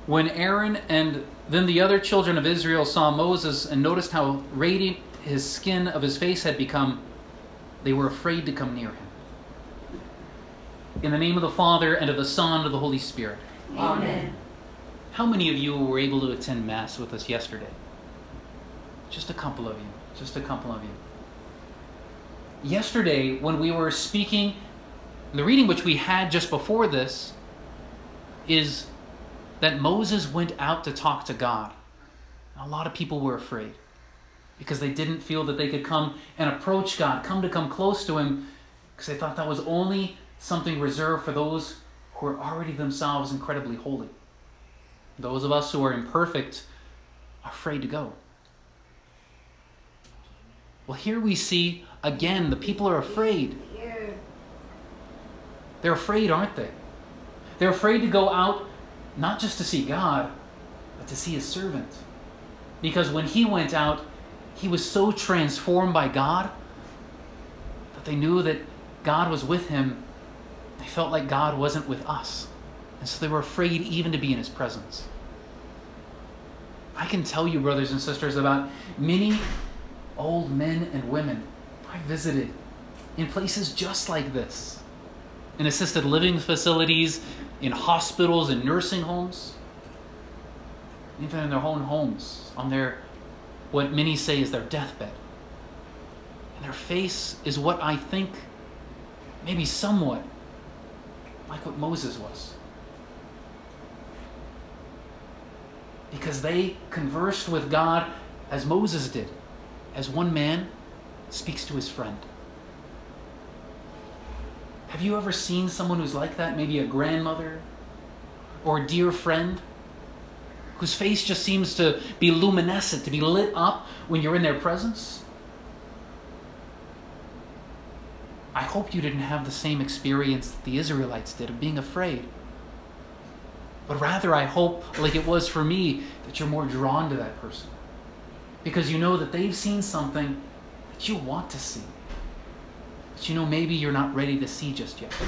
When Aaron and then the other children of Israel saw Moses and noticed how radiant his skin of his face had become, they were afraid to come near him. In the name of the Father, and of the Son, and of the Holy Spirit. Amen. How many of you were able to attend Mass with us yesterday? Just a couple of you. Just a couple of you. Yesterday, when we were speaking, the reading which we had just before this is that Moses went out to talk to God. A lot of people were afraid because they didn't feel that they could come and approach God, come close to him, because they thought that was only something reserved for those who are already themselves incredibly holy. Those of us who are imperfect are afraid to go. Well, here we see, again, the people are afraid. They're afraid, aren't they? They're afraid to go out, not just to see God, but to see his servant. Because when he went out, he was so transformed by God that they knew that God was with him. They felt like God wasn't with us. And so they were afraid even to be in his presence. I can tell you, brothers and sisters, about many old men and women I visited in places just like this. In assisted living facilities, in hospitals, in nursing homes, even in their own homes, on their, what many say is their deathbed. And their face is what I think, maybe somewhat, like what Moses was. Because they conversed with God as Moses did, as one man speaks to his friend. Have you ever seen someone who's like that? Maybe a grandmother or a dear friend whose face just seems to be luminescent, to be lit up when you're in their presence? I hope you didn't have the same experience that the Israelites did of being afraid. But rather, I hope, like it was for me, that you're more drawn to that person. Because you know that they've seen something that you want to see. But you know maybe you're not ready to see just yet.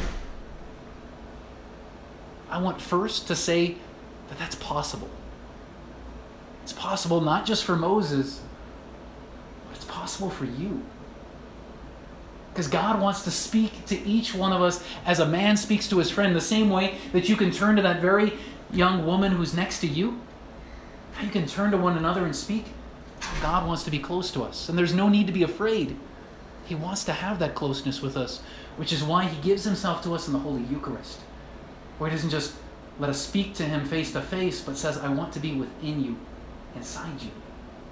I want first to say that that's possible. It's possible not just for Moses, but it's possible for you. Because God wants to speak to each one of us as a man speaks to his friend, the same way that you can turn to that very young woman who's next to you. How you can turn to one another and speak. God wants to be close to us. And there's no need to be afraid. He wants to have that closeness with us, which is why he gives himself to us in the Holy Eucharist, where he doesn't just let us speak to him face to face, but says, I want to be within you, inside you.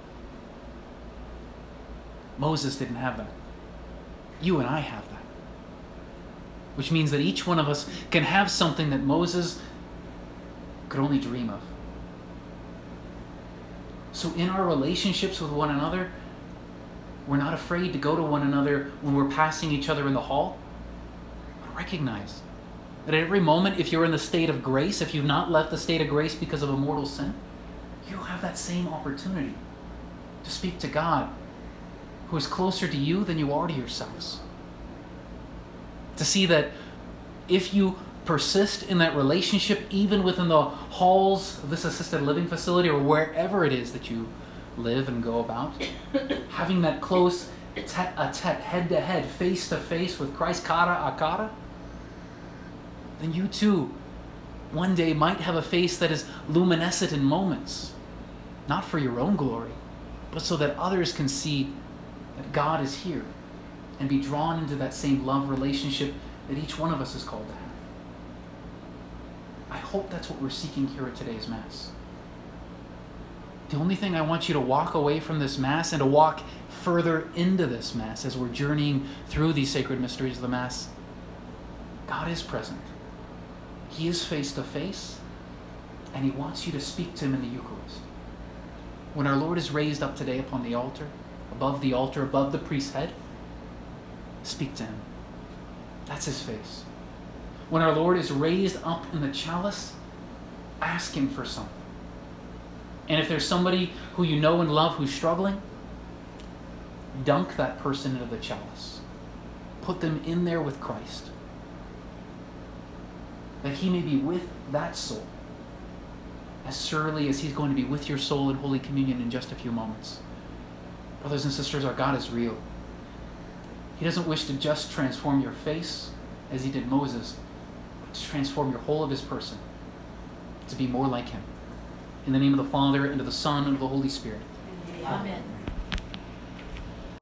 Moses didn't have that. You and I have that. Which means that each one of us can have something that Moses could only dream of. So in our relationships with one another, we're not afraid to go to one another when we're passing each other in the hall. But recognize that at every moment, if you're in the state of grace, if you've not left the state of grace because of a mortal sin, you have that same opportunity to speak to God, who is closer to you than you are to yourselves. To see that if you persist in that relationship, even within the halls of this assisted living facility or wherever it is that you live and go about, having that close tete-a-tete, head-to-head, face-to-face with Christ, cara-a-cara, then you too one day might have a face that is luminescent in moments, not for your own glory, but so that others can see that God is here and be drawn into that same love relationship that each one of us is called to have. I hope that's what we're seeking here at today's Mass. The only thing I want you to walk away from this Mass and to walk further into this Mass as we're journeying through these sacred mysteries of the Mass, God is present. He is face to face, and he wants you to speak to him in the Eucharist. When our Lord is raised up today upon the altar, above the priest's head, speak to him. That's his face. When our Lord is raised up in the chalice, ask him for something. And if there's somebody who you know and love who's struggling, dunk that person into the chalice. Put them in there with Christ, that he may be with that soul as surely as He's going to be with your soul in Holy Communion in just a few moments. Brothers and sisters, our God is real. He doesn't wish to just transform your face as He did Moses, but to transform your whole of His person, to be more like Him. In the name of the Father, and of the Son, and of the Holy Spirit. Amen.